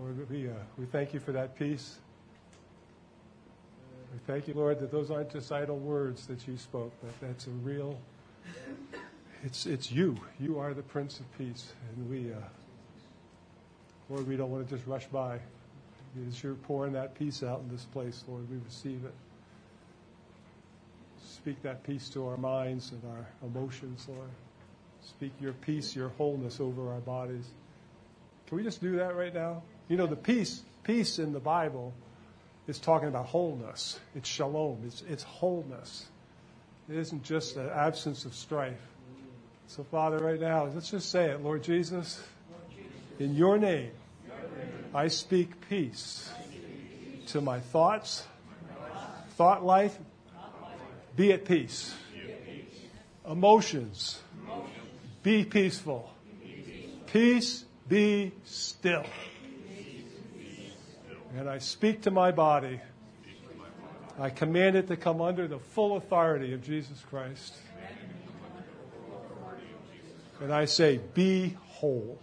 Lord, we thank you for that peace. We thank you, Lord, that those aren't just idle words that you spoke, but that's a real, it's you. You are the Prince of Peace. And Lord, we don't want to just rush by. As you're pouring that peace out in this place, Lord, we receive it. Speak that peace to our minds and our emotions, Lord. Speak your peace, your wholeness over our bodies. Can we just do that right now? You know, the peace in the Bible is talking about wholeness. It's shalom. It's wholeness. It isn't just an absence of strife. So, Father, right now, let's just say it. Lord Jesus, in your name, I speak peace to my thoughts, thought life. Be at peace. Emotions. Be peaceful. Peace, be still. And I speak to my body. I command it to come under the full authority of Jesus Christ. And I say, be whole.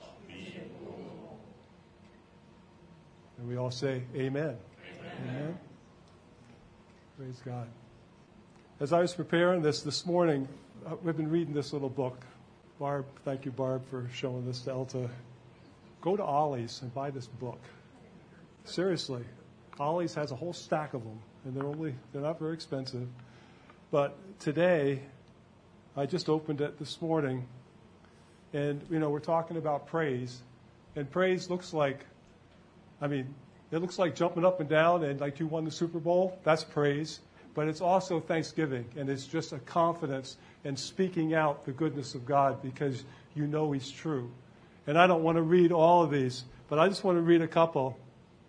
And we all say, amen. Amen. Praise God. As I was preparing this morning, we've been reading this little book. Barb, thank you, Barb, for showing this to Elta. Go to Ollie's and buy this book. Seriously, Ollie's has a whole stack of them, and they're not very expensive. But today, I just opened it this morning, and we're talking about praise, and praise looks like, it looks like jumping up and down and like you won the Super Bowl. That's praise. But it's also thanksgiving, and it's just a confidence and speaking out the goodness of God because you know He's true. And I don't want to read all of these, but I just want to read a couple.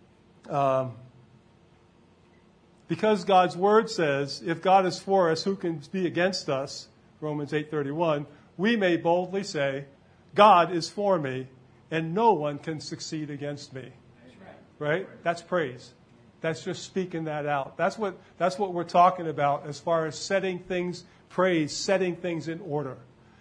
Because God's Word says, if God is for us, who can be against us? Romans 8:31. We may boldly say, God is for me, and no one can succeed against me. Right? That's praise. That's just speaking that out. That's what we're talking about as far as setting things, praise, setting things in order.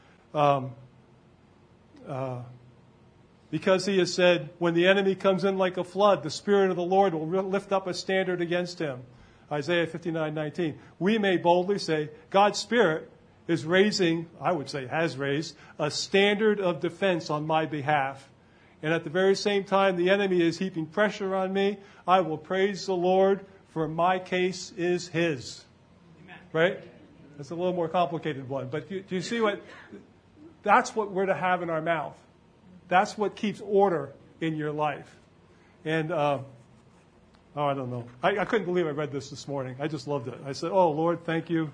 Because He has said, when the enemy comes in like a flood, the Spirit of the Lord will lift up a standard against him. Isaiah 59:19. We may boldly say, God's Spirit is raising, I would say has raised, a standard of defense on my behalf. And at the very same time the enemy is heaping pressure on me, I will praise the Lord, for my case is His. Amen. Right? That's a little more complicated one. But do you see what? That's what we're to have in our mouth. That's what keeps order in your life. And, I don't know. I couldn't believe I read this morning. I just loved it. I said, oh, Lord, thank you.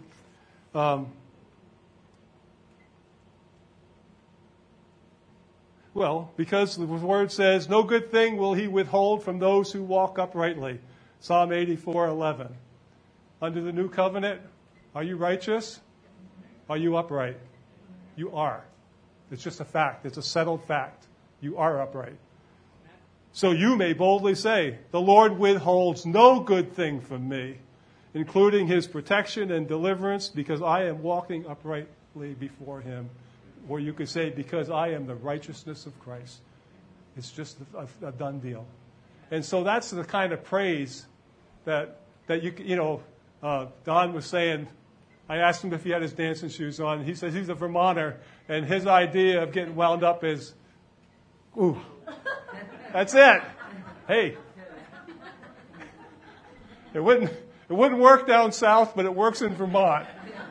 Well, because the Word says, no good thing will He withhold from those who walk uprightly. Psalm 84:11. Under the new covenant, are you righteous? Are you upright? You are. It's just a fact. It's a settled fact. You are upright. So you may boldly say, the Lord withholds no good thing from me, including His protection and deliverance, because I am walking uprightly before Him. Or you could say, because I am the righteousness of Christ. It's just a done deal. And so that's the kind of praise that Don was saying. I asked him if he had his dancing shoes on. He says he's a Vermonter, and his idea of getting wound up is, ooh, that's it. Hey, it wouldn't work down south, but it works in Vermont.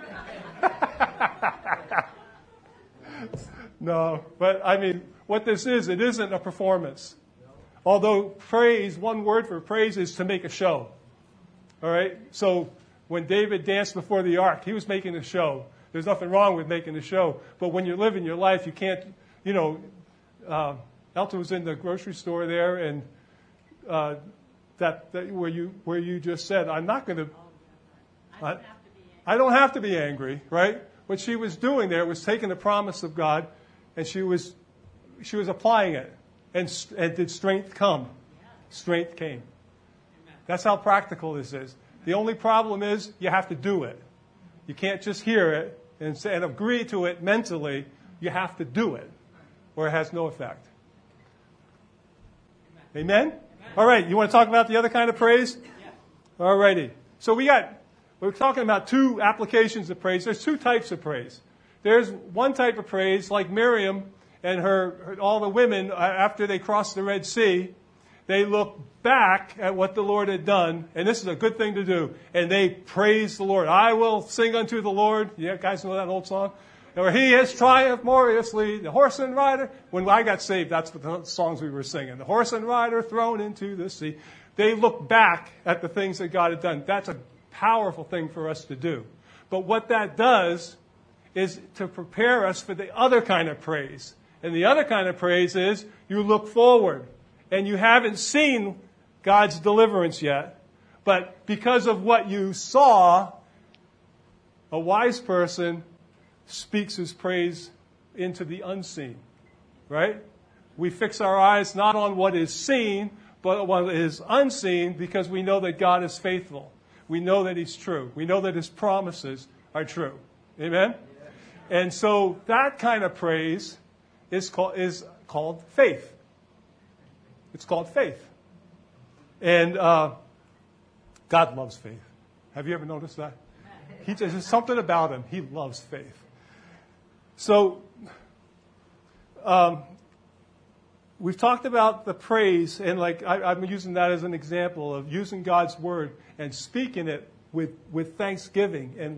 No, but what this is, it isn't a performance. Although praise, one word for praise is to make a show. All right? So when David danced before the ark, he was making a show. There's nothing wrong with making a show. But when you're living your life, you can't, Elton was in the grocery store there, and that where you just said, I'm not going to, I don't have to be angry, right? What she was doing there was taking the promise of God, and she was applying it. And did strength come? Strength came. That's how practical this is. The only problem is you have to do it. You can't just hear it and agree to it mentally. You have to do it, or it has no effect. Amen? All right, you want to talk about the other kind of praise? All righty. So we're talking about two applications of praise. There's two types of praise. There's one type of praise, like Miriam and all the women, after they crossed the Red Sea, they look back at what the Lord had done, and this is a good thing to do, and they praise the Lord. I will sing unto the Lord. You guys know that old song? Or he has triumphed gloriously, the horse and rider. When I got saved, that's what the songs we were singing. The horse and rider thrown into the sea. They look back at the things that God had done. That's a powerful thing for us to do. But what that does is to prepare us for the other kind of praise. And the other kind of praise is you look forward. And you haven't seen God's deliverance yet. But because of what you saw, a wise person speaks his praise into the unseen. Right? We fix our eyes not on what is seen, but on what is unseen, because we know that God is faithful. We know that He's true. We know that His promises are true. Amen? And so that kind of praise is called faith. It's called faith. And God loves faith. Have you ever noticed that? There's something about Him. He loves faith. So we've talked about the praise, and I'm using that as an example of using God's word and speaking it with thanksgiving and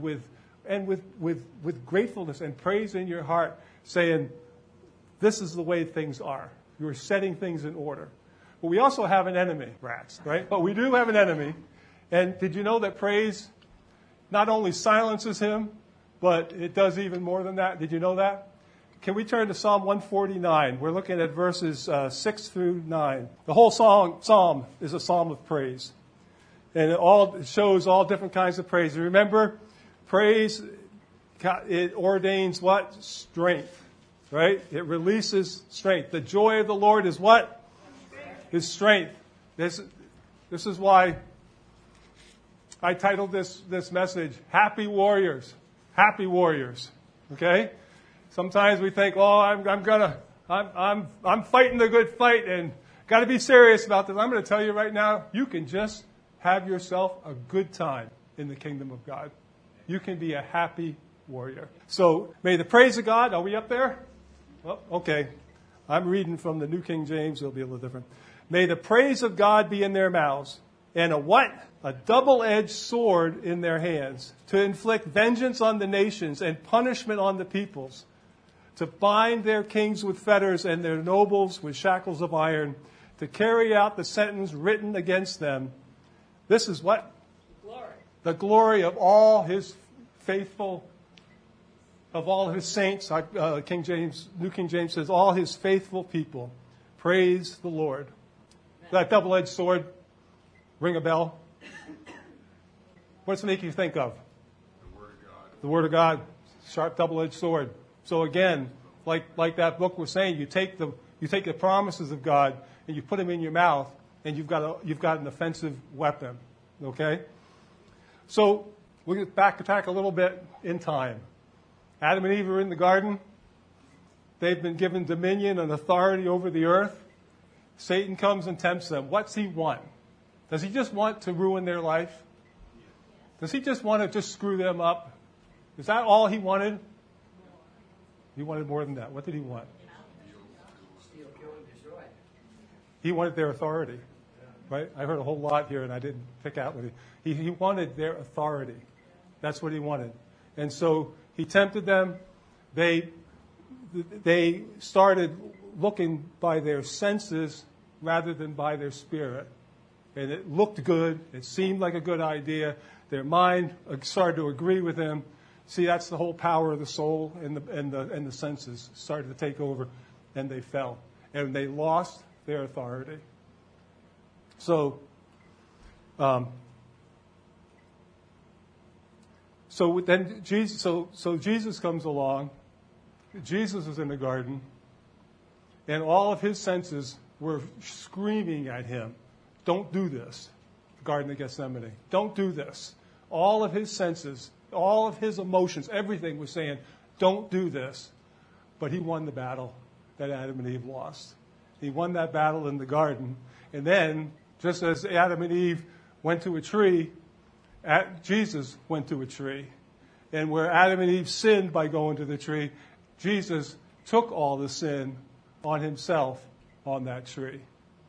with gratefulness and praise in your heart, saying, this is the way things are. You're setting things in order. But we also have an enemy, rats, right? But we do have an enemy. And did you know that praise not only silences him, but it does even more than that? Did you know that? Can we turn to Psalm 149? We're looking at verses 6 through 9. The whole psalm is a psalm of praise. And it shows all different kinds of praise. And remember, praise, it ordains what? Strength. Right? It releases strength. The joy of the Lord is what? Is strength. This is why I titled this message, Happy Warriors. Happy Warriors. Okay? Sometimes we think, oh, I'm fighting the good fight and got to be serious about this. I'm going to tell you right now, you can just have yourself a good time in the kingdom of God. You can be a happy warrior. So may the praise of God, are we up there? Well, okay. I'm reading from the New King James. It'll be a little different. May the praise of God be in their mouths, and a what? A double-edged sword in their hands, to inflict vengeance on the nations and punishment on the peoples, to bind their kings with fetters and their nobles with shackles of iron, to carry out the sentence written against them. This is what? Glory. The glory of all His faithful, of all His saints. New King James says, all His faithful people. Praise the Lord. That double-edged sword, ring a bell? What's it make you think of? The Word of God. The Word of God, sharp double-edged sword. So again, like that book was saying, you take the promises of God and you put them in your mouth, and you've got an offensive weapon. Okay? So we'll get back a little bit in time. Adam and Eve are in the garden. They've been given dominion and authority over the earth. Satan comes and tempts them. What's he want? Does he just want to ruin their life? Does he just want to just screw them up? Is that all he wanted? He wanted more than that. What did he want? Steal, kill, and destroy. He wanted their authority. Right? I heard a whole lot here, and I didn't pick out what he wanted their authority. That's what he wanted. And so he tempted them. They started looking by their senses rather than by their spirit. And it looked good. It seemed like a good idea. Their mind started to agree with him. See, that's the whole power of the soul and the senses started to take over, and they fell. And they lost their authority. So then Jesus comes along. Jesus is in the garden, and all of his senses were screaming at him, "Don't do this." The Garden of Gethsemane. Don't do this. All of his senses, all of his emotions, everything was saying, "Don't do this." But he won the battle that Adam and Eve lost. He won that battle in the garden. And then, just as Adam and Eve went to a tree, Jesus went to a tree. And where Adam and Eve sinned by going to the tree, Jesus took all the sin on himself on that tree.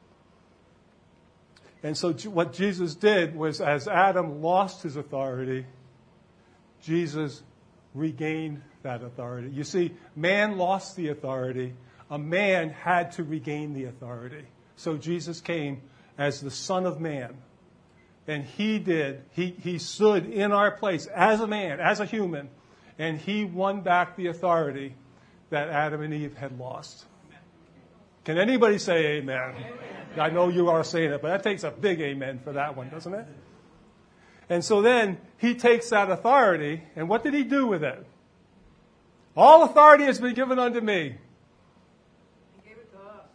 And so what Jesus did was, as Adam lost his authority, Jesus regained that authority. You see, man lost the authority. A man had to regain the authority. So Jesus came as the Son of Man. And he did. He stood in our place as a man, as a human. And he won back the authority that Adam and Eve had lost. Can anybody say amen? Amen. I know you are saying it, but that takes a big amen for that one, doesn't it? And so then he takes that authority, and what did he do with it? All authority has been given unto me. He gave it to us.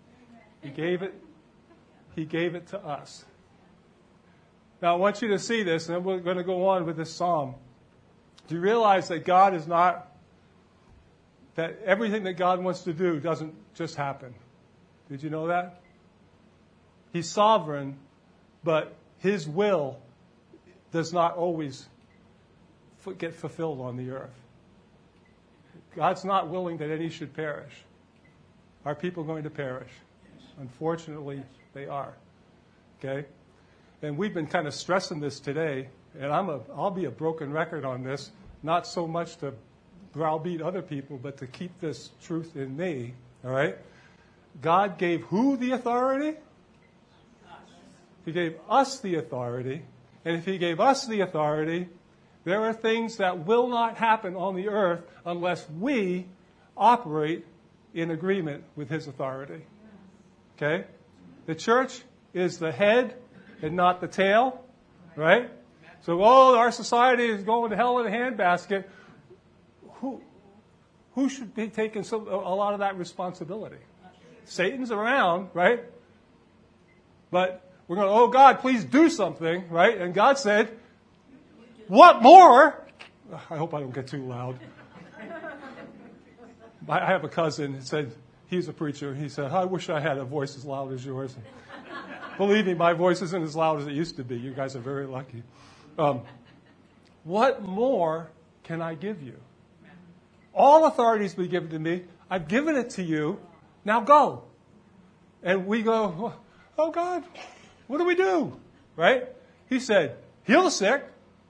He gave it to us. Now I want you to see this, and then we're going to go on with this psalm. Do you realize that God is not, that everything that God wants to do doesn't just happen? Did you know that? He's sovereign, but his will does not always get fulfilled on the earth. God's not willing that any should perish. Are people going to perish? Yes. Unfortunately, they are. Okay? And we've been kind of stressing this today, and I'll be a broken record on this, not so much to browbeat other people, but to keep this truth in me. All right? God gave who the authority? He gave us the authority. And if he gave us the authority, there are things that will not happen on the earth unless we operate in agreement with his authority. Okay? The church is the head and not the tail. Right? So, our society is going to hell in a handbasket. Who should be taking a lot of that responsibility? Satan's around, right? But we're going, oh God, please do something, right? And God said, what more? I hope I don't get too loud. I have a cousin that said, he's a preacher. He said, I wish I had a voice as loud as yours. Believe me, my voice isn't as loud as it used to be. You guys are very lucky. What more can I give you? All authority has been given to me. I've given it to you. Now go. And we go, oh God, what do we do? Right? He said, heal the sick.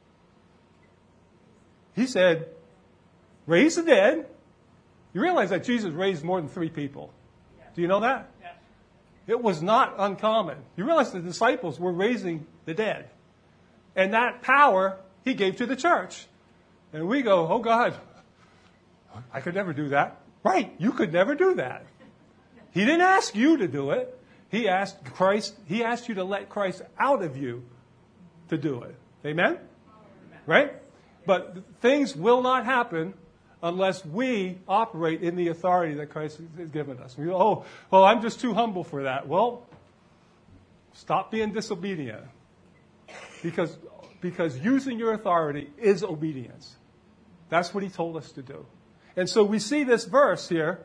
He said, raise the dead. You realize that Jesus raised more than 3 people. Do you know that? Yes. It was not uncommon. You realize the disciples were raising the dead. And that power he gave to the church. And we go, oh God, I could never do that. Right, you could never do that. He didn't ask you to do it. He asked you to let Christ out of you to do it. Amen? Right? But things will not happen unless we operate in the authority that Christ has given us. We go, oh, well, I'm just too humble for that. Well, stop being disobedient. Because using your authority is obedience. That's what he told us to do. And so we see this verse here.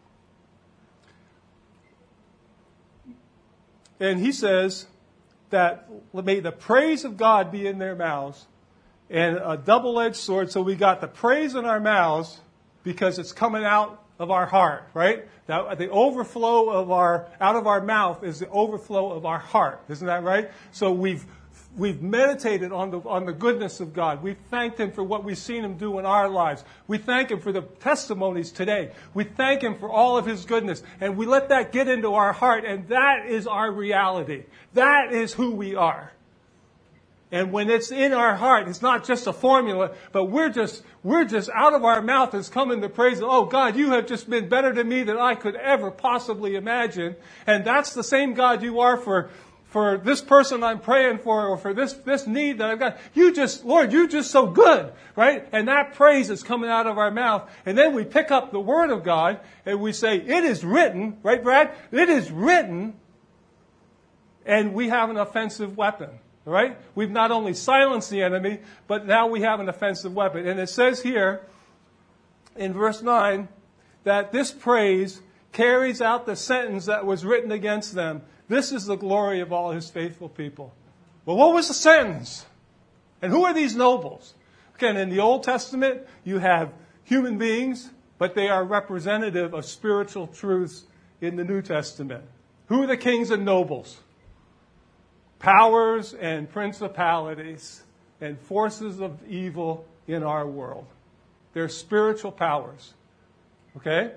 And he says that may the praise of God be in their mouths, and a double-edged sword. So we got the praise in our mouths because it's coming out of our heart, right? Now, the overflow out of our mouth is the overflow of our heart. Isn't that right? So we've meditated on the goodness of God. We've thanked him for what we've seen him do in our lives. We thank him for the testimonies today. We thank him for all of his goodness. And we let that get into our heart, and that is our reality. That is who we are. And when it's in our heart, it's not just a formula, but we're just out of our mouth is coming the praise of, oh God, you have just been better to me than I could ever possibly imagine. And that's the same God you are for this person I'm praying for, or for this need that I've got. Lord, you're just so good, right? And that praise is coming out of our mouth. And then we pick up the Word of God and we say, it is written, right, Brad? It is written, and we have an offensive weapon, right? We've not only silenced the enemy, but now we have an offensive weapon. And it says here in verse 9 that this praise carries out the sentence that was written against them. This is the glory of all his faithful people. Well, what was the sentence? And who are these nobles? Again, in the Old Testament, you have human beings, but they are representative of spiritual truths in the New Testament. Who are the kings and nobles? Powers and principalities and forces of evil in our world. They're spiritual powers. Okay?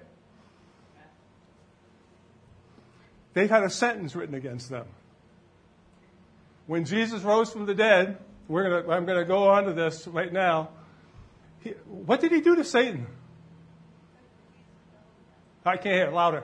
They've had a sentence written against them. When Jesus rose from the dead, I'm going to go on to this right now. What did he do to Satan? I can't hear it louder.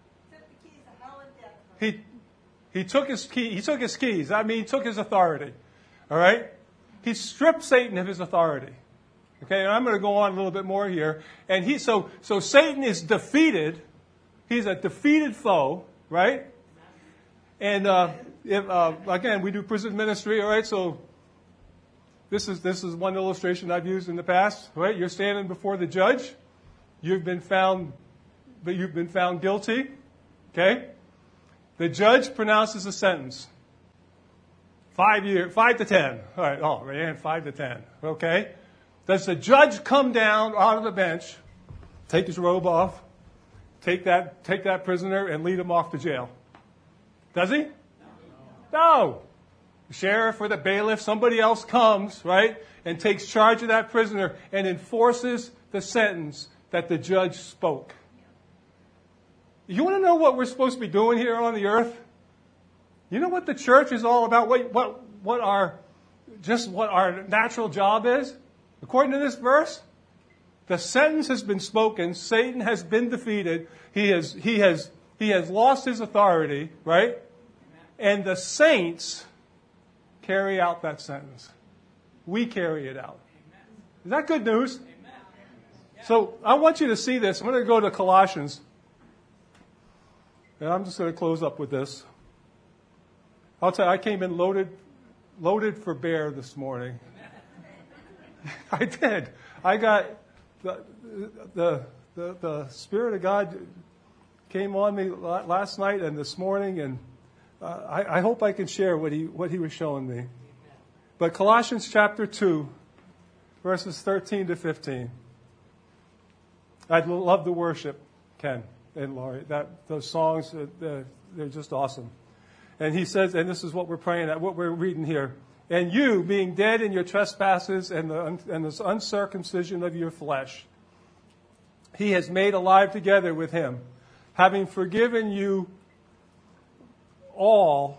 He took his key. He took his keys. I mean, he took his authority. All right. He stripped Satan of his authority. Okay, and I'm going to go on a little bit more here. And so Satan is defeated. He's a defeated foe, right? And again, we do prison ministry. All right, so this is one illustration I've used in the past. Right, you're standing before the judge. You've been found guilty. Okay. The judge pronounces a sentence. 5 to 10. All right. Oh, man, 5 to 10. Okay. Does the judge come down out of the bench, take his robe off, take that prisoner and lead him off to jail? Does he? No. The sheriff or the bailiff, somebody else comes, right, and takes charge of that prisoner and enforces the sentence that the judge spoke. You want to know what we're supposed to be doing here on the earth? You know what the church is all about? What our natural job is? According to this verse, the sentence has been spoken. Satan has been defeated. He has lost his authority, right? And the saints carry out that sentence. We carry it out. Is that good news? So I want you to see this. I'm going to go to Colossians. And I'm just going to close up with this. I'll tell you, I came in loaded for bear this morning. I did. I got the Spirit of God came on me last night and this morning, and I hope I can share what he was showing me. But Colossians chapter 2, verses 13 to 15. I'd love the worship, Ken and Laurie. Those songs, they're just awesome. And he says, and this is what we're praying at, what we're reading here. And you, being dead in your trespasses and the uncircumcision of your flesh, he has made alive together with him, having forgiven you all.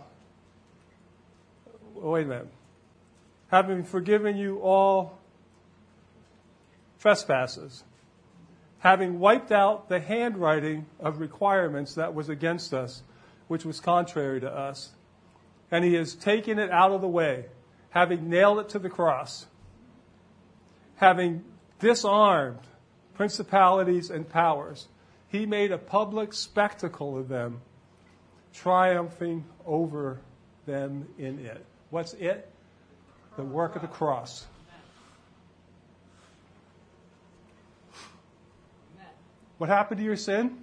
Wait a minute. Having forgiven you all trespasses, having wiped out the handwriting of requirements that was against us, which was contrary to us, and he has taken it out of the way, having nailed it to the cross, having disarmed principalities and powers. He made a public spectacle of them, triumphing over them in it. What's it? The work of the cross. What happened to your sin?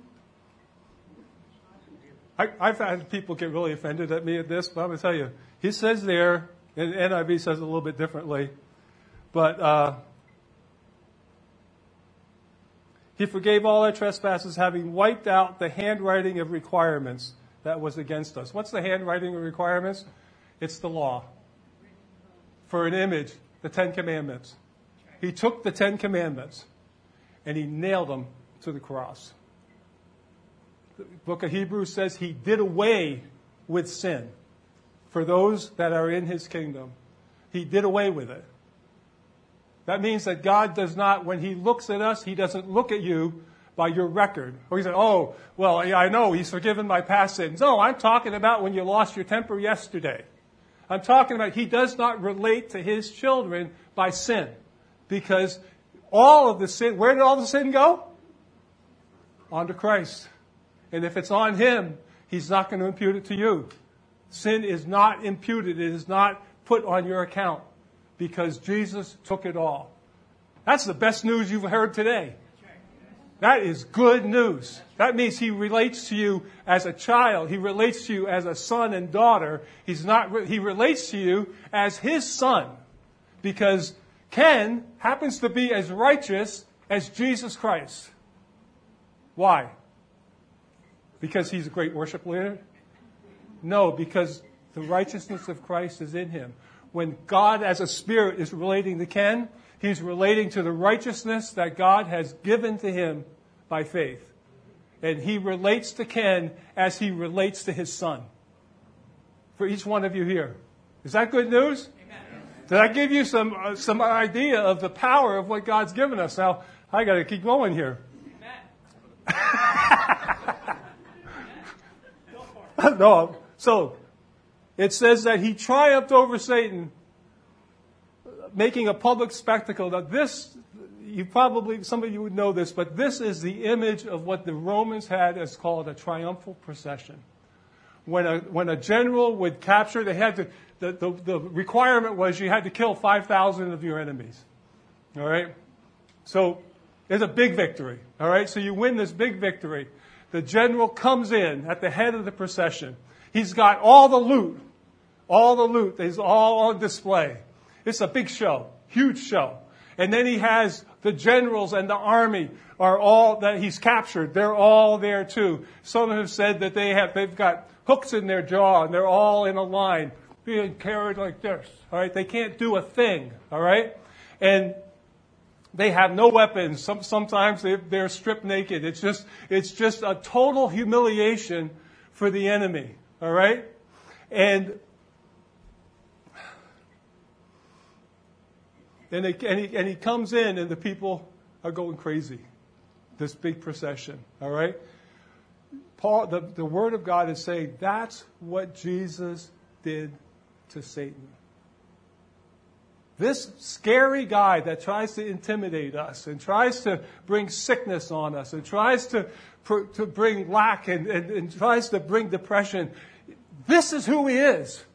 I've had people get really offended at me at this, but I'm going to tell you. He says there, and NIV says it a little bit differently, but he forgave all our trespasses, having wiped out the handwriting of requirements that was against us. What's the handwriting of requirements? It's the law. For an image, the 10 Commandments. He took the 10 Commandments and he nailed them to the cross. The book of Hebrews says he did away with sin for those that are in his kingdom. He did away with it. That means that God does not, when he looks at us, he doesn't look at you by your record. Or he said, oh, well, yeah, I know he's forgiven my past sins. No, I'm talking about when you lost your temper yesterday. I'm talking about he does not relate to his children by sin. Because all of the sin, where did all the sin go? On to Christ. And if it's on him, he's not going to impute it to you. Sin is not imputed. It is not put on your account because Jesus took it all. That's the best news you've heard today. That is good news. That means he relates to you as a child. He relates to you as a son and daughter. He relates to you as his son. Because Ken happens to be as righteous as Jesus Christ. Why? Because he's a great worship leader? No, because the righteousness of Christ is in him. When God as a spirit is relating to Ken, he's relating to the righteousness that God has given to him by faith. And he relates to Ken as he relates to his son. For each one of you here. Is that good news? Amen. Did I give you some idea of the power of what God's given us? Now, I got to keep going here. No. So, it says that he triumphed over Satan, making a public spectacle. Now this, some of you would know this, but this is the image of what the Romans had as called a triumphal procession. When a general would capture, they had to, the requirement was you had to kill 5,000 of your enemies. All right? So, it's a big victory. All right? So you win this big victory. The general comes in at the head of the procession. He's got all the loot. All the loot is all on display. It's a big show, huge show. And then he has the generals and the army are all that he's captured. They're all there too. Some have said that they've got hooks in their jaw and they're all in a line being carried like this. All right, they can't do a thing. All right, and they have no weapons. Sometimes they're stripped naked. It's just a total humiliation for the enemy. All right, and he comes in, and the people are going crazy. This big procession. All right, Paul, the Word of God is saying that's what Jesus did to Satan. This scary guy that tries to intimidate us and tries to bring sickness on us and tries to bring lack and tries to bring depression, this is who he is.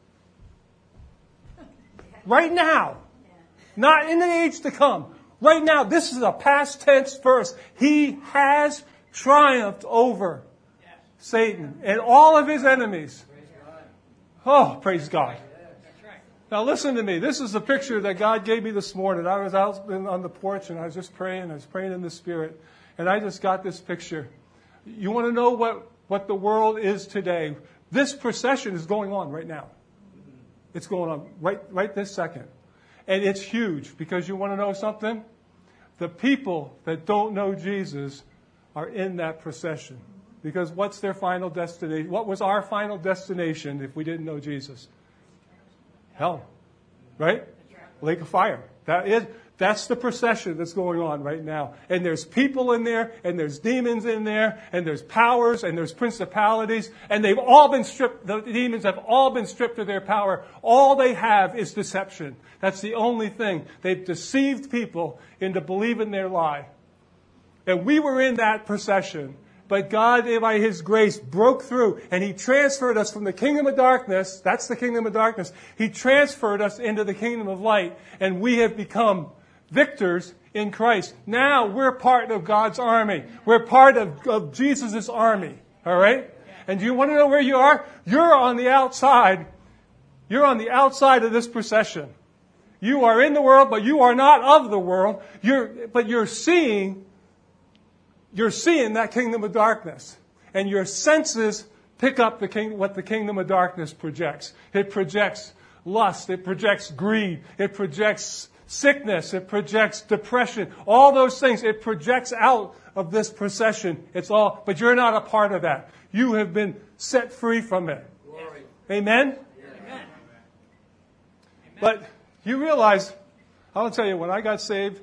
Right now. Not in the age to come. Right now, this is a past tense verse. He has triumphed over Satan and all of his enemies. Oh, praise God. Now listen to me. This is a picture that God gave me this morning. I was out on the porch and I was just praying. I was praying in the Spirit. And I just got this picture. You want to know what the world is today? This procession is going on right now. It's going on right this second. And it's huge because you want to know something? The people that don't know Jesus are in that procession. Because what's their final destination? What was our final destination if we didn't know Jesus? Hell. Right? Lake of fire. That's the procession that's going on right now. And there's people in there, and there's demons in there, and there's powers, and there's principalities, and they've all been stripped, the demons have all been stripped of their power. All they have is deception. That's the only thing. They've deceived people into believing their lie. And we were in that procession. But God, by His grace, broke through, and He transferred us from the kingdom of darkness, that's the kingdom of darkness, He transferred us into the kingdom of light, and we have become victors in Christ. Now we're part of God's army. We're part of Jesus' army. All right? And do you want to know where you are? You're on the outside. You're on the outside of this procession. You are in the world, but you are not of the world. But you're seeing that kingdom of darkness. And your senses pick up what the kingdom of darkness projects. It projects lust. It projects greed. It projects sickness. It projects depression. All those things. It projects out of this procession. But you're not a part of that. You have been set free from it. Glory. Amen? Amen. But you realize, I'll tell you, when I got saved,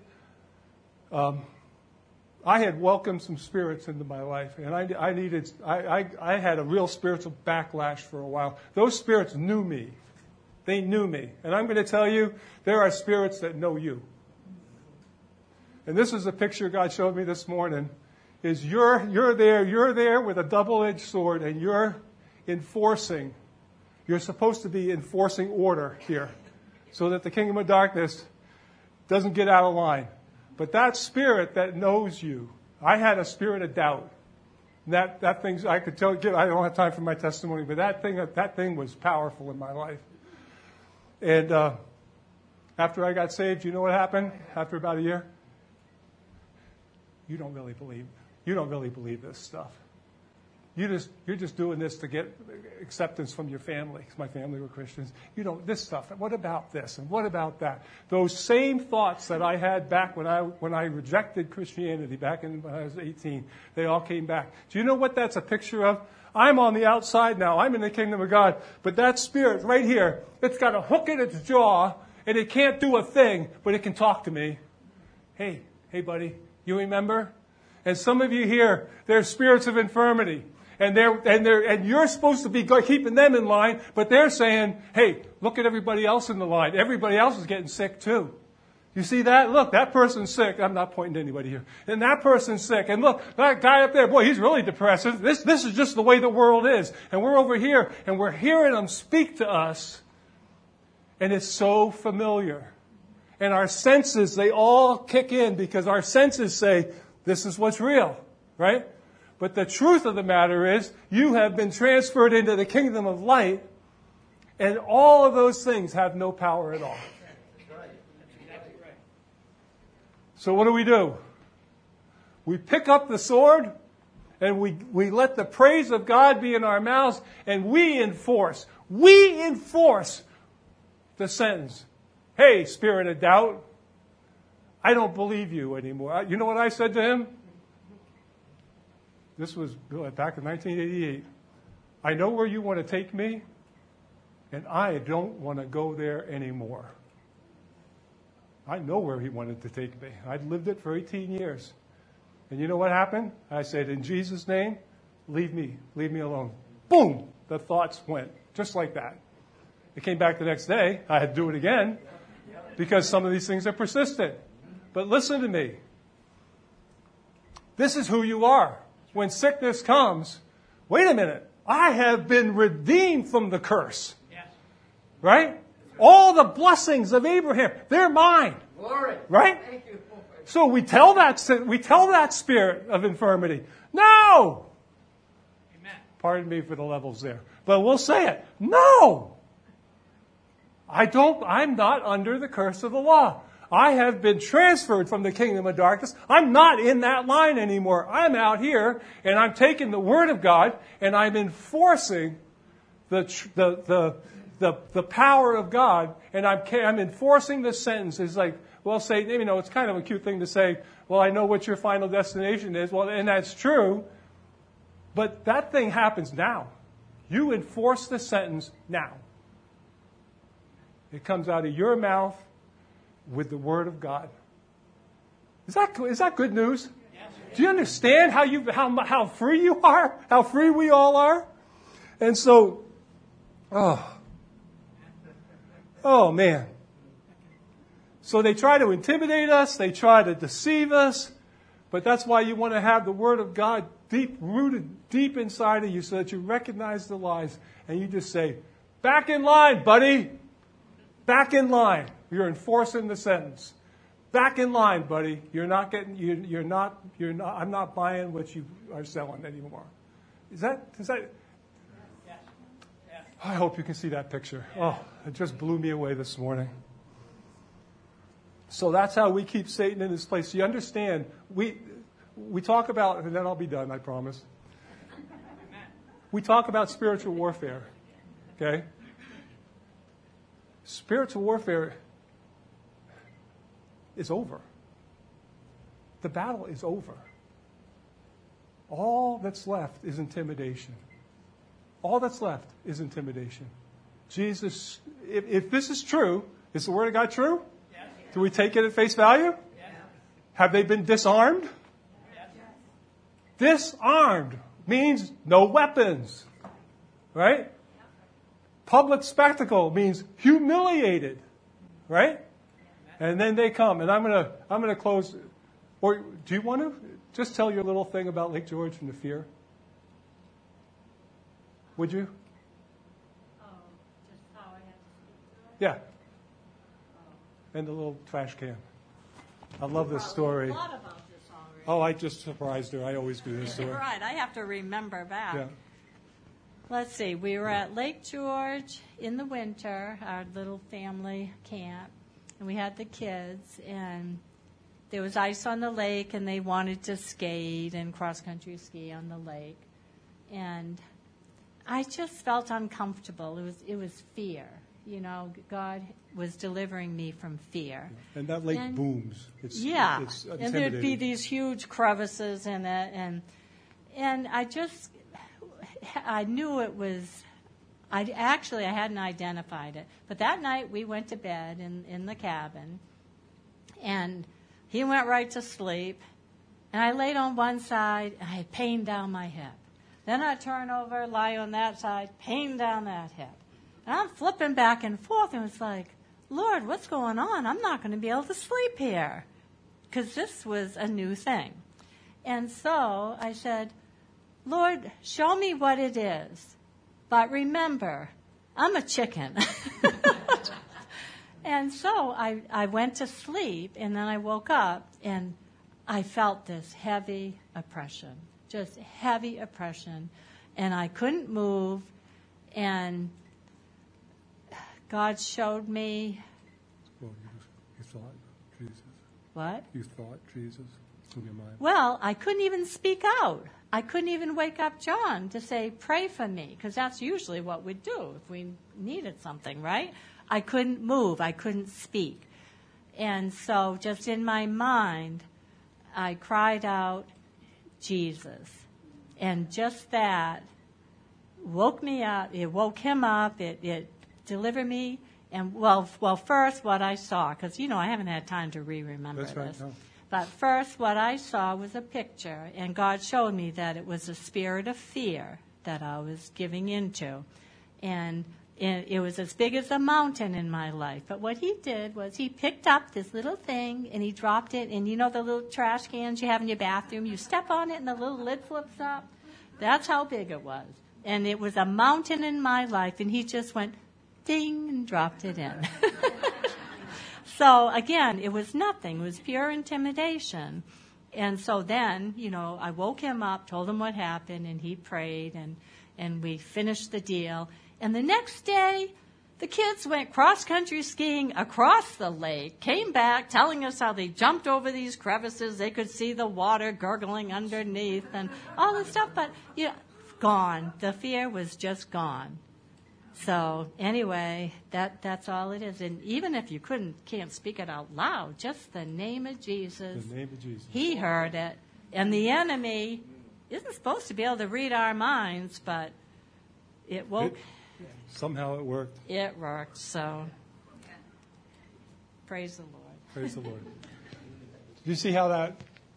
I had welcomed some spirits into my life, and I had a real spiritual backlash for a while. Those spirits knew me. They knew me. And I'm going to tell you, there are spirits that know you. And this is a picture God showed me this morning, is you're there with a double-edged sword, and you're supposed to be enforcing order here, so that the kingdom of darkness doesn't get out of line. But that spirit that knows you I had a spirit of doubt. That thing, I could tell you, I don't have time for my testimony, but that thing was powerful in my life. And after I got saved, you know what happened after about a year? You don't really believe this stuff. You're just doing this to get acceptance from your family. 'Cause my family were Christians. This stuff. What about this? And what about that? Those same thoughts that I had back when I rejected Christianity back when I was 18, they all came back. Do you know what that's a picture of? I'm on the outside now. I'm in the kingdom of God. But that spirit right here, it's got a hook in its jaw, and it can't do a thing, but it can talk to me. Hey, buddy, you remember? And some of you here, there's spirits of infirmity. And you're supposed to be keeping them in line, but they're saying, hey, look at everybody else in the line. Everybody else is getting sick too. You see that? Look, that person's sick. I'm not pointing to anybody here. And that person's sick. And look, that guy up there, boy, he's really depressed. This is just the way the world is. And we're over here, and we're hearing them speak to us. And it's so familiar. And our senses, they all kick in because our senses say, this is what's real, right? But the truth of the matter is, you have been transferred into the kingdom of light, and all of those things have no power at all. So what do? We pick up the sword, and we let the praise of God be in our mouths, and we enforce the sentence. Hey, spirit of doubt, I don't believe you anymore. You know what I said to him? This was back in 1988. I know where you want to take me, and I don't want to go there anymore. I know where he wanted to take me. I'd lived it for 18 years. And you know what happened? I said, in Jesus' name, leave me alone. Boom! The thoughts went, just like that. It came back the next day. I had to do it again, because some of these things are persistent. But listen to me. This is who you are. When sickness comes, wait a minute. I have been redeemed from the curse. Yes. Right? All the blessings of Abraham, they're mine. Glory. Right? Thank you. So we tell that spirit of infirmity, no. Amen. Pardon me for the levels there. But we'll say it. No. I'm not under the curse of the law. I have been transferred from the kingdom of darkness. I'm not in that line anymore. I'm out here, and I'm taking the word of God, and I'm enforcing the power of God, and I'm enforcing the sentence. It's like, well, say, it's kind of a cute thing to say, well, I know what your final destination is. Well, and that's true, but that thing happens now. You enforce the sentence now. It comes out of your mouth with the word of God. Is that good news? Yes. Do you understand how free you are? How free we all are? And so, oh man. So they try to intimidate us, they try to deceive us, but that's why you want to have the word of God rooted deep inside of you so that you recognize the lies and you just say, back in line, buddy. Back in line. You're enforcing the sentence. Back in line, buddy. I'm not buying what you are selling anymore. Is that? Yes. Yes. I hope you can see that picture. Oh, it just blew me away this morning. So that's how we keep Satan in his place. You understand? We talk about, and then I'll be done, I promise. We talk about spiritual warfare. Okay? Spiritual warfare is over. The battle is over. All that's left is intimidation. All that's left is intimidation. Jesus, if this is true, is the Word of God true? Yes. Do we take it at face value? Yes. Have they been disarmed? Yes. Disarmed means no weapons. Right? Public spectacle means humiliated. Right? And then they come, and I'm gonna close. Or do you want to just tell your little thing about Lake George and the fear? Would you? Just how I had to speak to Yeah. And the little trash can. I love this story. I've thought about this already. Oh, I just surprised her. I always do this to her. Right, I have to remember back. Yeah. Let's see, we were at Lake George in the winter, our little family camp, and we had the kids, and there was ice on the lake, and they wanted to skate and cross-country ski on the lake. And I just felt uncomfortable. It was fear. You know, God was delivering me from fear. And that lake booms. It's and there'd be these huge crevices in it, and I knew it was. I hadn't identified it, but that night we went to bed in the cabin, and he went right to sleep, and I laid on one side, and I had pain down my hip. Then I turn over, lie on that side, pain down that hip. And I'm flipping back and forth, and it's like, Lord, what's going on? I'm not going to be able to sleep here, because this was a new thing. And so I said, Lord, show me what it is. But remember, I'm a chicken. And so I went to sleep, and then I woke up, and I felt this heavy oppression, just heavy oppression. And I couldn't move, and God showed me. Well, you thought Jesus. What? You thought Jesus in your mind. Well, I couldn't even speak out. I couldn't even wake up John to say, pray for me, because that's usually what we'd do if we needed something, right? I couldn't move. I couldn't speak. And so just in my mind, I cried out, Jesus. And just that woke me up. It woke him up. It delivered me. And, well, first what I saw, because, I haven't had time to remember this. That's right. No. But first what I saw was a picture, and God showed me that it was a spirit of fear that I was giving into. And it was as big as a mountain in my life. But what he did was he picked up this little thing, and he dropped it. And the little trash cans you have in your bathroom? You step on it, and the little lid flips up. That's how big it was. And it was a mountain in my life, and he just went ding and dropped it in. So, again, it was nothing. It was pure intimidation. And so then, I woke him up, told him what happened, and he prayed, and we finished the deal. And the next day, the kids went cross-country skiing across the lake, came back telling us how they jumped over these crevices. They could see the water gurgling underneath and all this stuff. But, gone. The fear was just gone. So anyway, that's all it is. And even if you can't speak it out loud, just the name of Jesus. The name of Jesus. He heard it. And the enemy isn't supposed to be able to read our minds, but it woke. Somehow it worked. It worked. So praise the Lord. Praise the Lord. Do you see how that?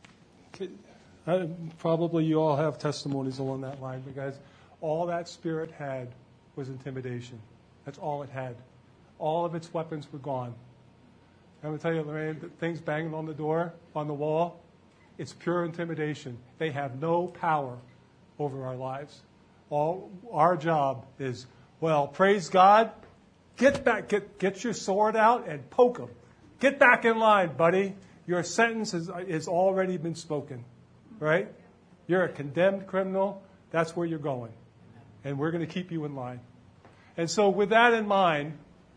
Probably you all have testimonies along that line, because all that spirit had was intimidation. That's all it had. All of its weapons were gone. I'm going to tell you, Lorraine, the things banging on the door, on the wall, it's pure intimidation. They have no power over our lives. All our job is, praise God, get back, get your sword out and poke them. Get back in line, buddy. Your sentence has already been spoken, right? You're a condemned criminal. That's where you're going. And we're going to keep you in line. And so with that in mind,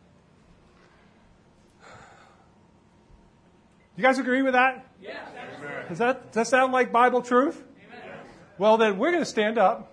you guys agree with that? Yes. Does that sound like Bible truth? Amen. Well, then we're going to stand up.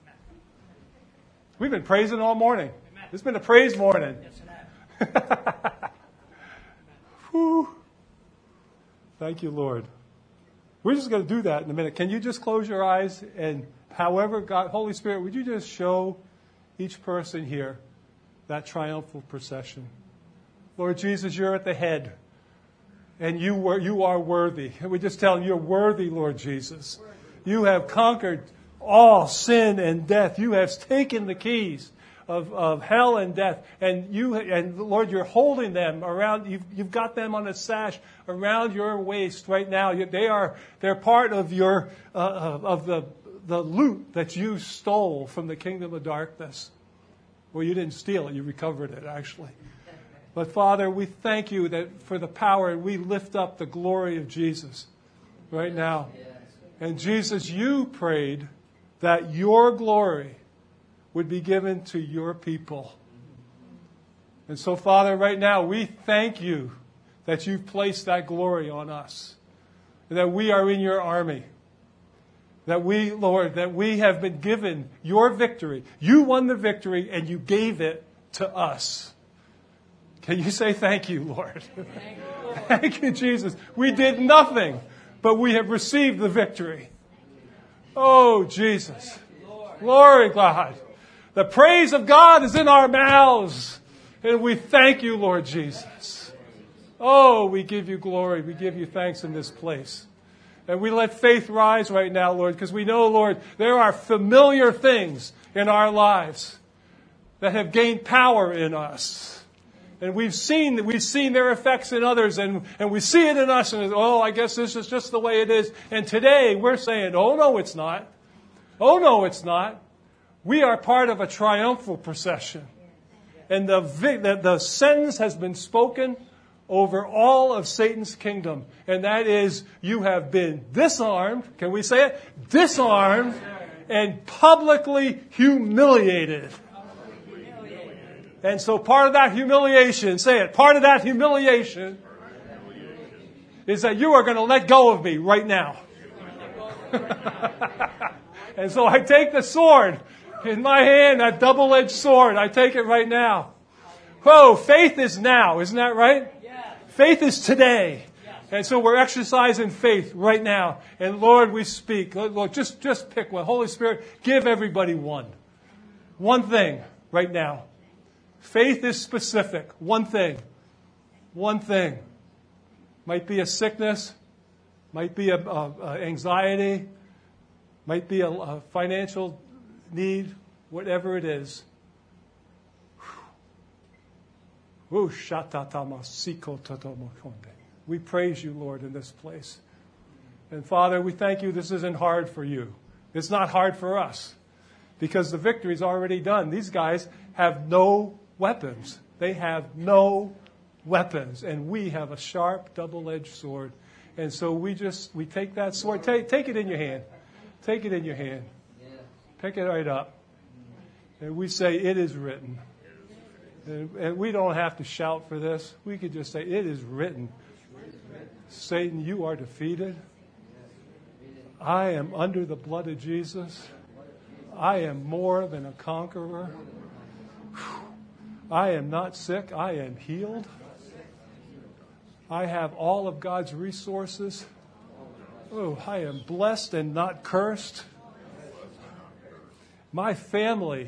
We've been praising all morning. Amen. It's been a praise morning. Yes, it has. Whew. Thank you, Lord. We're just going to do that in a minute. Can you just close your eyes, and however, God, Holy Spirit, would you just show each person here that triumphal procession? Lord Jesus, you're at the head, and you are worthy. And we just tell them you're worthy, Lord Jesus. You have conquered all sin and death. You have taken the keys of hell and death, and Lord, you're holding them around. You've got them on a sash around your waist right now. They're part of your of the loot that you stole from the kingdom of darkness. Well, you didn't steal it; you recovered it, actually. But Father, we thank you that for the power, and we lift up the glory of Jesus right now. And Jesus, you prayed that your glory would be given to your people. And so, Father, right now, we thank you that you've placed that glory on us. And that we are in your army. That we, Lord, that we have been given your victory. You won the victory and you gave it to us. Can you say thank you, Lord? Thank you, Lord. Thank you, Jesus. We did nothing, but we have received the victory. Oh, Jesus. Glory, God. The praise of God is in our mouths. And we thank you, Lord Jesus. Oh, we give you glory. We give you thanks in this place. And we let faith rise right now, Lord, because we know, Lord, there are familiar things in our lives that have gained power in us. And we've seen their effects in others, and we see it in us, and I guess this is just the way it is. And today we're saying, oh, no, it's not. Oh, no, it's not. We are part of a triumphal procession. And the sentence has been spoken over all of Satan's kingdom. And that is, you have been disarmed. Can we say it? Disarmed and publicly humiliated. And so part of that humiliation, say it, part of that humiliation is that you are going to let go of me right now. And so I take the sword in my hand, that double-edged sword. I take it right now. Whoa, faith is now. Isn't that right? Faith is today. And so we're exercising faith right now. And Lord, we speak. Lord, just pick one. Holy Spirit, give everybody one. One thing right now. Faith is specific. One thing. One thing. Might be a sickness. Might be a anxiety. Might be a financial need. Whatever it is. We praise you, Lord, in this place. And Father, we thank you this isn't hard for you. It's not hard for us because the victory's already done. These guys have no weapons. They have no weapons. And we have a sharp, double-edged sword. And so we take that sword. Take it in your hand. Take it in your hand. Pick it right up. And we say, it is written. And we don't have to shout for this. We could just say, it is written. Satan, you are defeated. I am under the blood of Jesus. I am more than a conqueror. I am not sick. I am healed. I have all of God's resources. Oh, I am blessed and not cursed. My family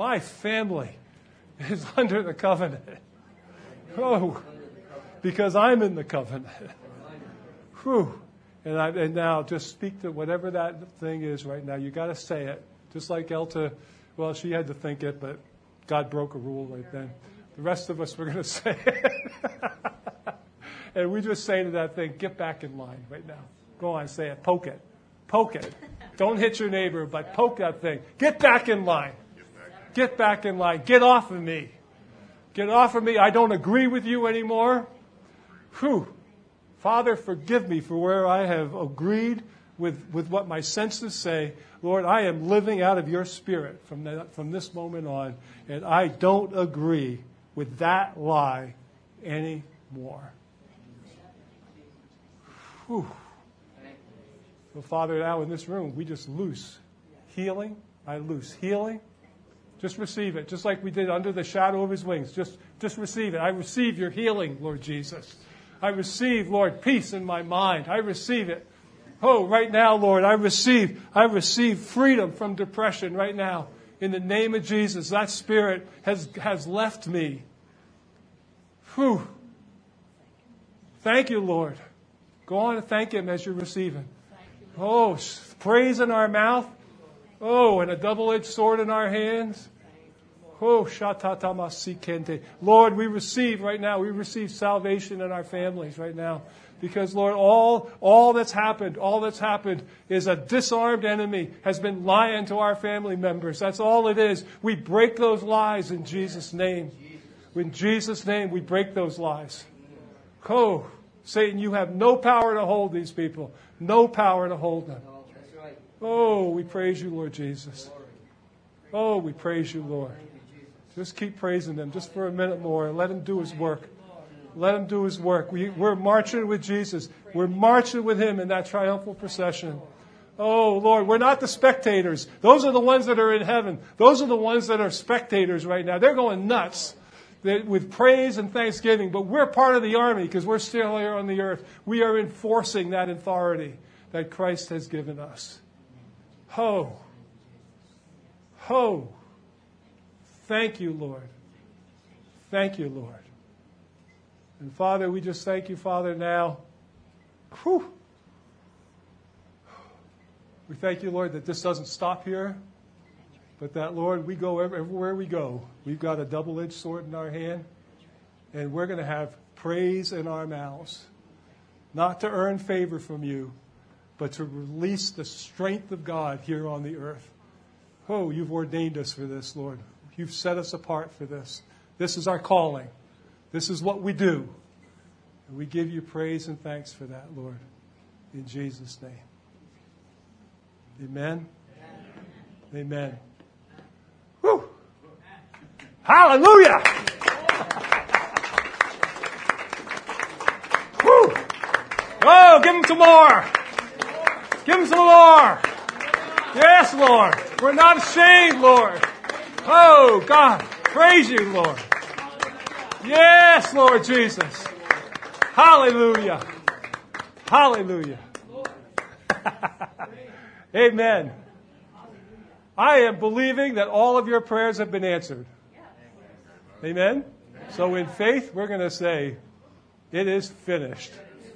is under the covenant. Oh, because I'm in the covenant. Whew. And now just speak to whatever that thing is right now. You got to say it. Just like Elta, well, she had to think it, but God broke a rule right then. The rest of us were going to say it. And we just say to that thing, get back in line right now. Go on, say it. Poke it. Poke it. Don't hit your neighbor, but poke that thing. Get back in line. Get back in line. Get off of me. Get off of me. I don't agree with you anymore. Whew. Father, forgive me for where I have agreed with what my senses say. Lord, I am living out of your spirit from this moment on, and I don't agree with that lie anymore. Whew. So, Father, now in this room, we just loose healing. I loose healing. Just receive it, just like we did under the shadow of his wings. Just receive it. I receive your healing, Lord Jesus. I receive, Lord, peace in my mind. I receive it. Oh, right now, Lord, I receive freedom from depression right now. In the name of Jesus, that spirit has left me. Whew. Thank you, Lord. Go on and thank him as you're receiving. Oh, praise in our mouth. Oh, and a double-edged sword in our hands. Oh, shatatamasikente. Lord, we receive right now. We receive salvation in our families right now. Because, Lord, all that's happened is a disarmed enemy has been lying to our family members. That's all it is. We break those lies in Jesus' name. In Jesus' name, we break those lies. Oh, Satan, you have no power to hold these people. No power to hold them. Oh, we praise you, Lord Jesus. Oh, we praise you, Lord. Just keep praising him just for a minute more and let him do his work. Let him do his work. We're marching with Jesus. We're marching with him in that triumphal procession. Oh, Lord, we're not the spectators. Those are the ones that are in heaven. Those are the ones that are spectators right now. They're going nuts with praise and thanksgiving. But we're part of the army because we're still here on the earth. We are enforcing that authority that Christ has given us. Ho. Ho. Thank you, Lord. Thank you, Lord. And Father, we just thank you, Father, now. Whew. We thank you, Lord, that this doesn't stop here, but that, Lord, we go everywhere we go. We've got a double-edged sword in our hand, and we're going to have praise in our mouths, not to earn favor from you, but to release the strength of God here on the earth. Oh, you've ordained us for this, Lord. You've set us apart for this. This is our calling. This is what we do. And we give you praise and thanks for that, Lord. In Jesus' name. Amen. Amen. Whew. Hallelujah. Whew. Oh, give him some more. Give him some more. Yes, Lord. We're not ashamed, Lord. Oh, God. Praise you, Lord. Yes, Lord Jesus. Hallelujah. Hallelujah. Amen. I am believing that all of your prayers have been answered. Amen? So in faith, we're going to say, it is finished.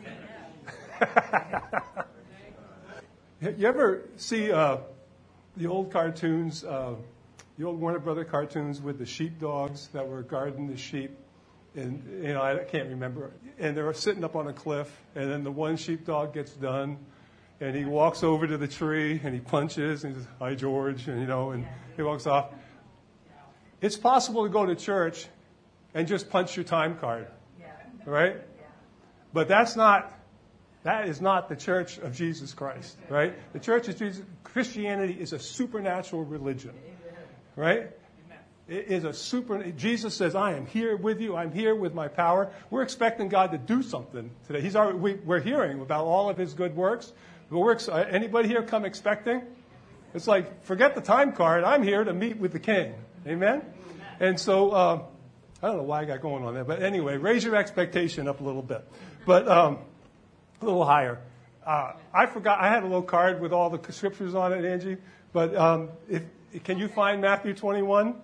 You ever see the old cartoons, the old Warner Brother cartoons with the sheepdogs that were guarding the sheep? And, I can't remember. And they were sitting up on a cliff, and then the one sheepdog gets done, and he walks over to the tree, and he punches, and he says, "Hi, George," and, and he walks off. It's possible to go to church and just punch your time card, right? But that is not the Church of Jesus Christ, right? The Church of Jesus, Christianity is a supernatural religion, right? It is Jesus says, "I am here with you. I'm here with my power." We're expecting God to do something today. We're hearing about all of his good works. But anybody here come expecting? It's like, forget the time card. I'm here to meet with the King. Amen? And so, I don't know why I got going on there. But anyway, raise your expectation up a little bit. But a little higher. I forgot. I had a little card with all the scriptures on it, Angie. But can you find Matthew 21?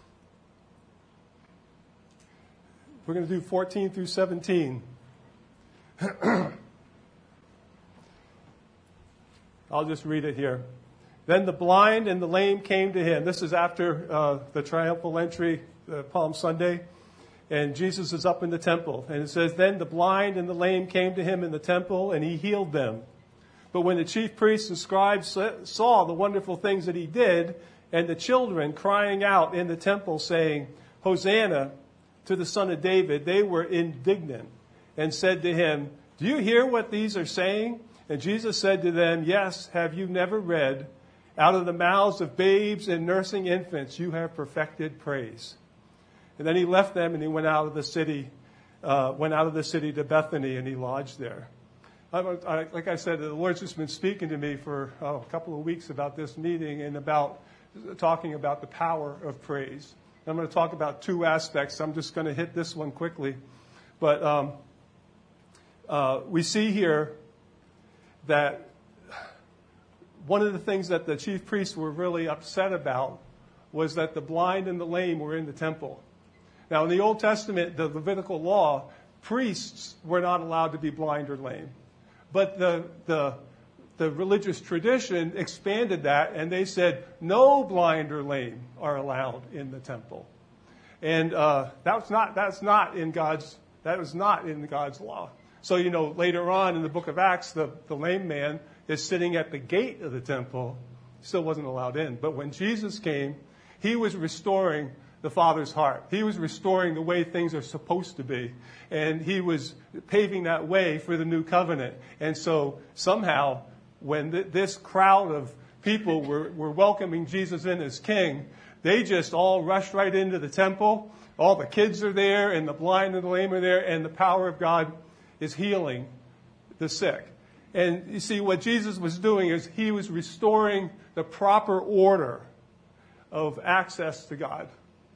We're going to do 14 through 17. I'll just read it here. Then the blind and the lame came to him. This is after the triumphal entry, Palm Sunday. And Jesus is up in the temple. And it says, "Then the blind and the lame came to him in the temple, and he healed them. But when the chief priests and scribes saw the wonderful things that he did, and the children crying out in the temple, saying, 'Hosanna to the Son of David,' they were indignant and said to him, 'Do you hear what these are saying?' And Jesus said to them, 'Yes, have you never read, out of the mouths of babes and nursing infants you have perfected praise?' And then he left them and he went out of the city to Bethany, and he lodged there." Like I said, the Lord's just been speaking to me for a couple of weeks about this meeting and about talking about the power of praise. I'm going to talk about two aspects. I'm just going to hit this one quickly. But we see here that one of the things that the chief priests were really upset about was that the blind and the lame were in the temple. Now, in the Old Testament, the Levitical law, priests were not allowed to be blind or lame. But the religious tradition expanded that, and they said no blind or lame are allowed in the temple. And that's not in God's law. So, later on in the book of Acts, the lame man is sitting at the gate of the temple, still wasn't allowed in. But when Jesus came, he was restoring the Father's heart. He was restoring the way things are supposed to be. And he was paving that way for the new covenant. And so somehow, when this crowd of people were welcoming Jesus in as king, they just all rushed right into the temple. All the kids are there, and the blind and the lame are there, and the power of God is healing the sick. And you see, what Jesus was doing is he was restoring the proper order of access to God.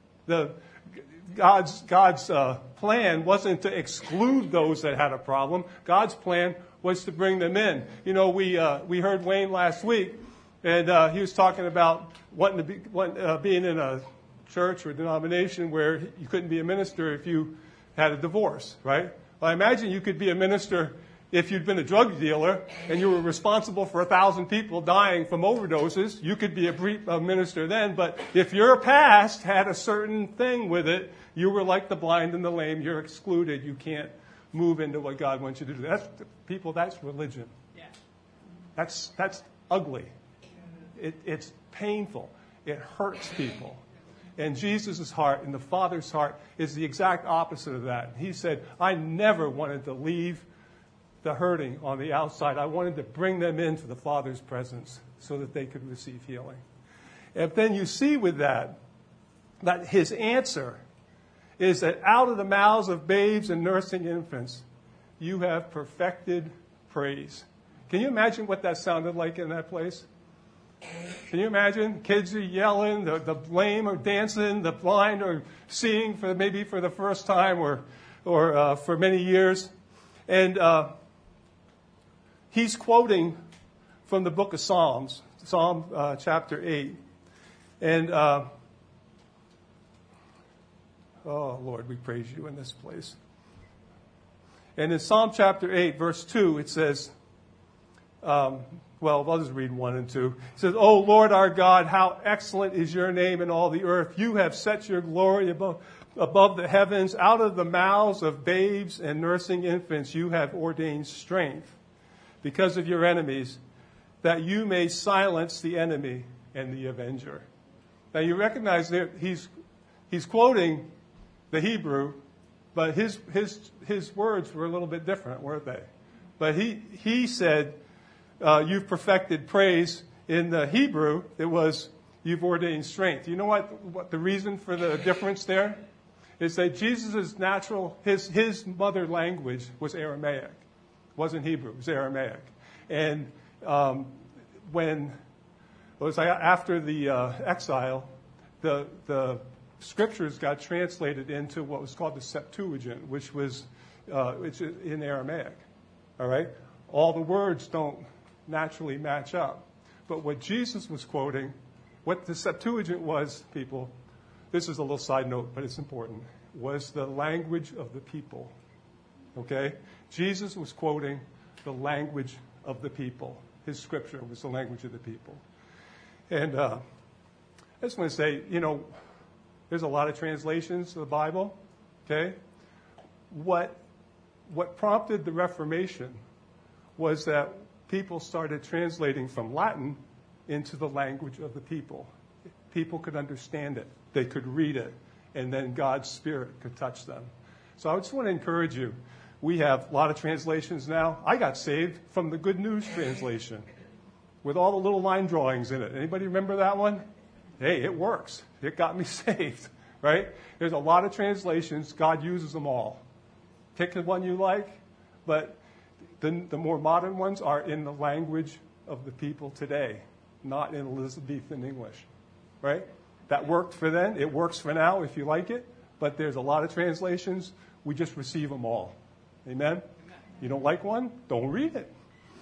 God's plan wasn't to exclude those that had a problem. God's plan was to bring them in. You know, we heard Wayne last week, and he was talking about being in a church or a denomination where you couldn't be a minister if you had a divorce, right? Well, I imagine you could be a minister if you'd been a drug dealer and you were responsible for 1,000 people dying from overdoses. You could be a minister then. But if your past had a certain thing with it, you were like the blind and the lame. You're excluded. You can't move into what God wants you to do. That's religion. Yeah. That's ugly. It's painful. It hurts people. And Jesus' heart and the Father's heart is the exact opposite of that. He said, I never wanted to leave the hurting on the outside. I wanted to bring them into the Father's presence so that they could receive healing. And then you see with that his answer is that out of the mouths of babes and nursing infants, you have perfected praise. Can you imagine what that sounded like in that place? Can you imagine? Kids are yelling, the lame are dancing, the blind are seeing maybe for the first time or for many years. And he's quoting from the book of Psalms, Psalm chapter 8. And, oh, Lord, we praise you in this place. And in Psalm chapter 8, verse 2, it says, well, I'll just read 1 and 2. It says, O Lord our God, how excellent is your name in all the earth. You have set your glory above the heavens. Out of the mouths of babes and nursing infants you have ordained strength because of your enemies, that you may silence the enemy and the avenger. Now you recognize that he's quoting the Hebrew, but his words were a little bit different, weren't they? But he said, you've perfected praise. In the Hebrew, it was, you've ordained strength. You know what the reason for the difference there is that Jesus' his mother language was Aramaic. It wasn't Hebrew, it was Aramaic. And when it was after the exile, the scriptures got translated into what was called the Septuagint, which was it's in Aramaic. All right? All the words don't naturally match up. But what Jesus was quoting, what the Septuagint was, people, this is a little side note, but it's important, was the language of the people. Okay? Jesus was quoting the language of the people. His scripture was the language of the people. And I just want to say, there's a lot of translations of the Bible. Okay? What prompted the Reformation was that people started translating from Latin into the language of the people. People could understand it. They could read it. And then God's Spirit could touch them. So I just want to encourage you. We have a lot of translations now. I got saved from the Good News translation with all the little line drawings in it. Anybody remember that one? Hey, it works. It got me saved, right? There's a lot of translations. God uses them all. Pick the one you like, but the more modern ones are in the language of the people today, not in Elizabethan English, right? That worked for then. It works for now if you like it, but there's a lot of translations. We just receive them all. Amen? You don't like one? Don't read it.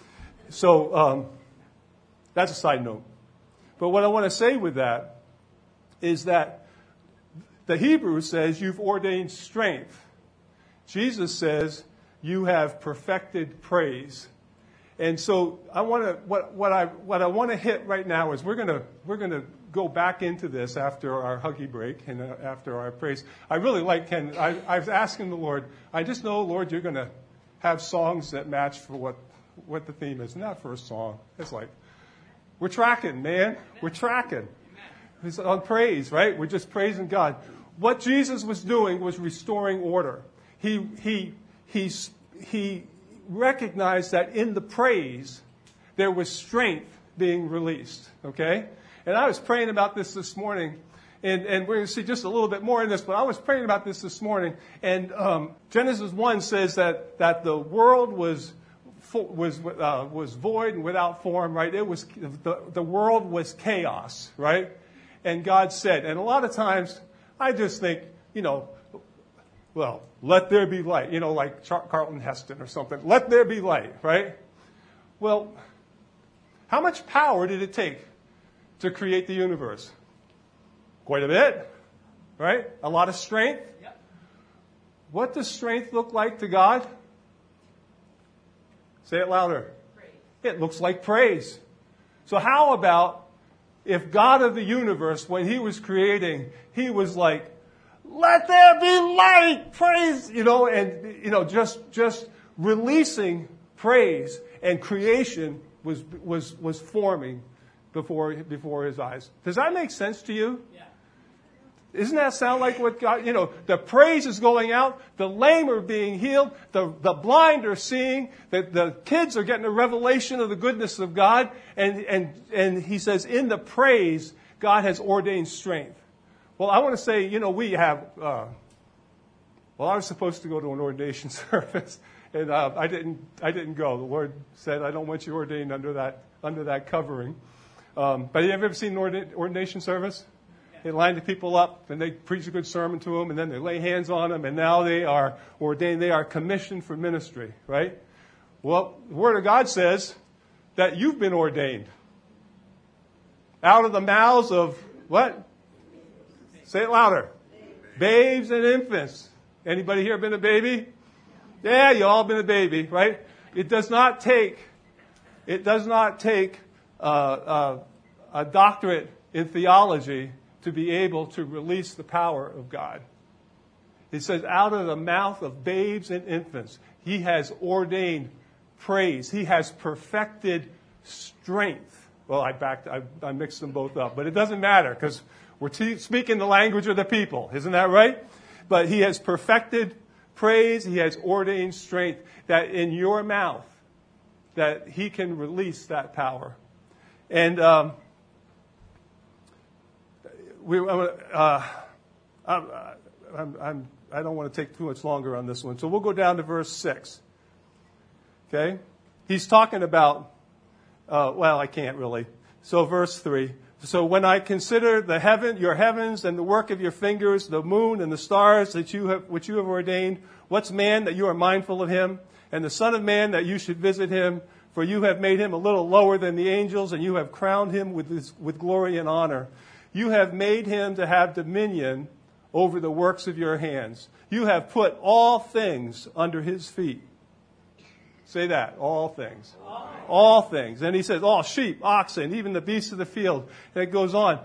So that's a side note. But what I want to say with that is that the Hebrew says you've ordained strength. Jesus says you have perfected praise. And so I want to what I want to hit right now is we're going to go back into this after our huggy break and after our praise. I really like Ken. I was asking the Lord. I just know, Lord, you're going to have songs that match for what the theme is. Not for a song. It's like we're tracking, man. We're tracking. It's on praise, right? We're just praising God. What Jesus was doing was restoring order. He recognized that in the praise there was strength being released, okay? And I was praying about this morning, and we're going to see just a little bit more in this, but I was praying about this morning, and Genesis 1 says that the world was void and without form, right? It was the world was chaos, right? And God said, and a lot of times I just think, well, let there be light, like Charlton Heston or something. Let there be light, right? Well, how much power did it take to create the universe? Quite a bit, right? A lot of strength. Yep. What does strength look like to God? Say it louder. Praise. It looks like praise. So how about if God of the universe, when he was creating, he was like, let there be light, praise, and just releasing praise, and creation was forming before his eyes. Does that make sense to you? Yeah. Isn't that sound like what God, the praise is going out, the lame are being healed, the blind are seeing, the kids are getting a revelation of the goodness of God, and he says, in the praise, God has ordained strength. Well, I want to say, we have, I was supposed to go to an ordination service, and I didn't go. The Lord said, I don't want you ordained under that covering. But have you ever seen an ordination service? They line the people up, and they preach a good sermon to them, and then they lay hands on them, and now they are ordained. They are commissioned for ministry, right? Well, the Word of God says that you've been ordained. Out of the mouths of what? Say it louder. Babes and infants. Anybody here been a baby? Yeah, you all been a baby, right? It does not take a doctorate in theology to be able to release the power of God. It says, out of the mouth of babes and infants, he has ordained praise. He has perfected strength. Well, I mixed them both up, but it doesn't matter because we're speaking the language of the people. Isn't that right? But he has perfected praise. He has ordained strength, that in your mouth, that he can release that power. And I don't want to take too much longer on this one. So we'll go down to verse 6. Okay? He's talking about, I can't really. So verse 3. So when I consider your heavens and the work of your fingers, the moon and the stars which you have ordained, what's man that you are mindful of him, and the Son of Man that you should visit him? For you have made him a little lower than the angels, and you have crowned him with glory and honor. You have made him to have dominion over the works of your hands. You have put all things under his feet. Say that, all things. All things. And he says, all sheep, oxen, even the beasts of the field. And it goes on.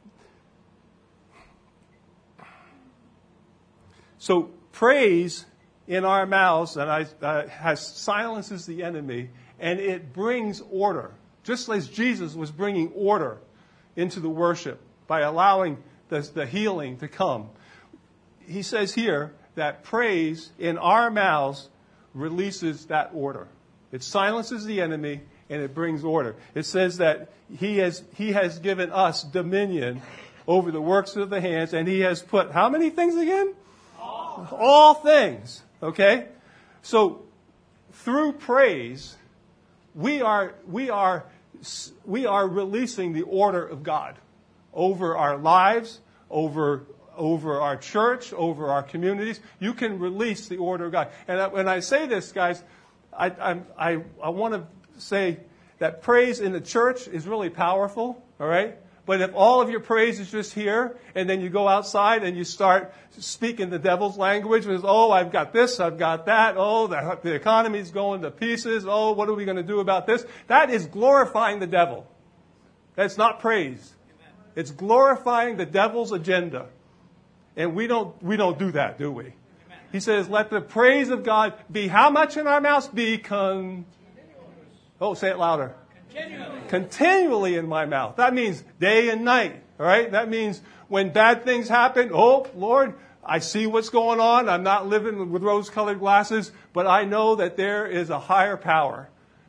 So praise in our mouths silences the enemy, and it brings order. Just as Jesus was bringing order into the worship by allowing the healing to come. He says here that praise in our mouths releases that order. It silences the enemy and it brings order. It says that he has given us dominion over the works of the hands, and he has put how many things again? All things. Okay? So through praise, we are releasing the order of God over our lives, over our church, over our communities. You can release the order of God. And when I say this, guys, I want to say that praise in the church is really powerful, all right? But if all of your praise is just here, and then you go outside and you start speaking the devil's language, with, I've got this, I've got that, the economy's going to pieces, what are we going to do about this? That is glorifying the devil. That's not praise. Amen. It's glorifying the devil's agenda. And we don't do that, do we? Amen. He says, let the praise of God be how much in our mouths? Be say it louder. Continually in my mouth. That means day and night. All right? That means when bad things happen, Lord, I see what's going on. I'm not living with rose-colored glasses, but I know that there is a higher power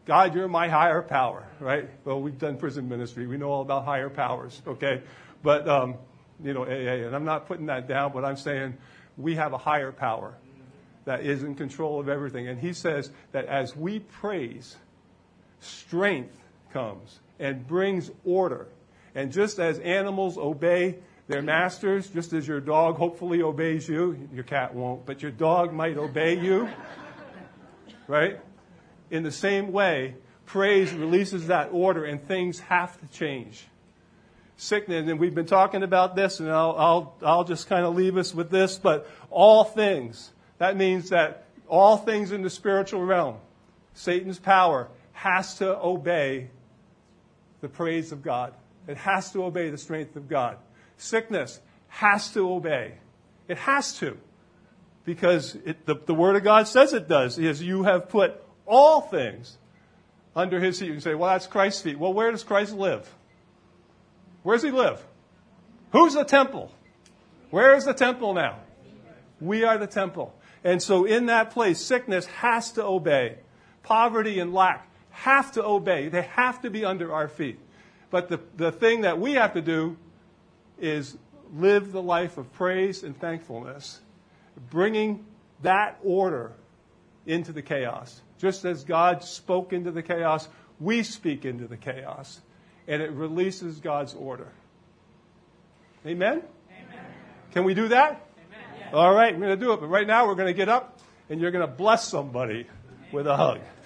God, you're my higher power, right? Well, we've done prison ministry. We know all about higher powers, okay? But, AA, and I'm not putting that down, but I'm saying we have a higher power that is in control of everything. And he says that as we praise, strength comes and brings order. And just as animals obey their masters, just as your dog hopefully obeys you, your cat won't, but your dog might obey you, right? In the same way, praise releases that order and things have to change. Sickness, and we've been talking about this, and I'll just kind of leave us with this, but all things, that means that all things in the spiritual realm, Satan's power has to obey the praise of God. It has to obey the strength of God. Sickness has to obey. It has to. Because the Word of God says it does. Is you have put all things under his feet. You say, well, that's Christ's feet. Well, where does Christ live? Where does he live? Who's the temple? Where is the temple now? We are the temple. And so in that place, sickness has to obey. Poverty and lack have to obey. They have to be under our feet. But the thing that we have to do is live the life of praise and thankfulness, bringing that order into the chaos. Just as God spoke into the chaos, we speak into the chaos. And it releases God's order. Amen? Amen. Can we do that? Amen. All right, we're going to do it. But right now we're going to get up and you're going to bless somebody with a hug.